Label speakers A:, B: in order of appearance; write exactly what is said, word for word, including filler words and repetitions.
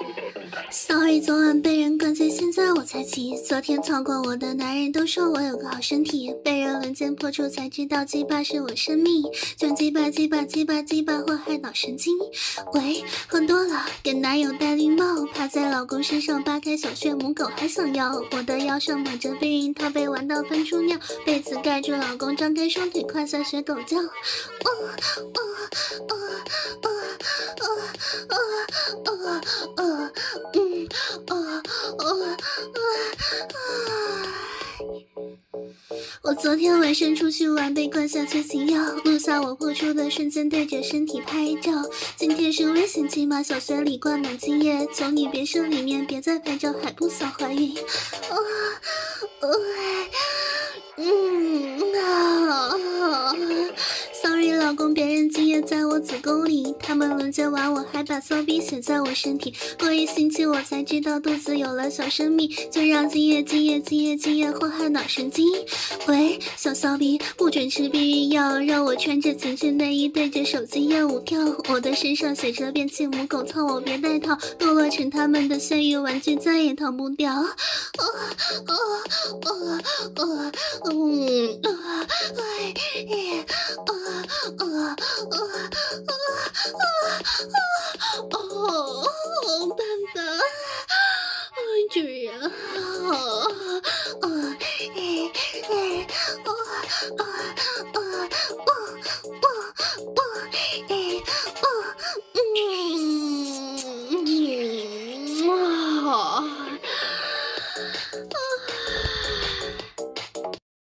A: Sorry， 昨晚被人灌醉，现在我才起。昨天操过我的男人都说我有个好身体，被人轮奸破处才知道鸡巴是我生命，就鸡巴鸡巴鸡巴鸡巴祸害脑神经。喂，喝多了，给男友戴绿帽，趴在老公身上扒开小穴母狗还想要。我的腰上绑着避孕套，被玩到喷出尿，被子盖住老公，张开双腿胯下学狗叫。哦哦哦哦哦哦哦哦嗯哦哦啊！我昨天晚上出去玩，被灌下催情药，录下我破处的瞬间，对着身体拍照。今天是危险期吗？小学里灌满精液，求你别说里面，别再拍照，还不想怀孕。啊，嗯啊 ，sorry， 老公，别人精液在我子宫里，他们轮奸完我，还把骚逼写在我身体。过一星期我才知道肚子有了小生命，就让精液精液精液精液祸害脑神经。喂，小骚逼，不准吃避孕药，让我穿着情趣内衣对着手机艳舞跳。我的身上写着变气母狗，操我别戴套，堕落成他们的性欲玩具，再也逃不掉。啊啊啊啊嗯啊哎啊啊啊啊啊哦，蛋蛋，主人。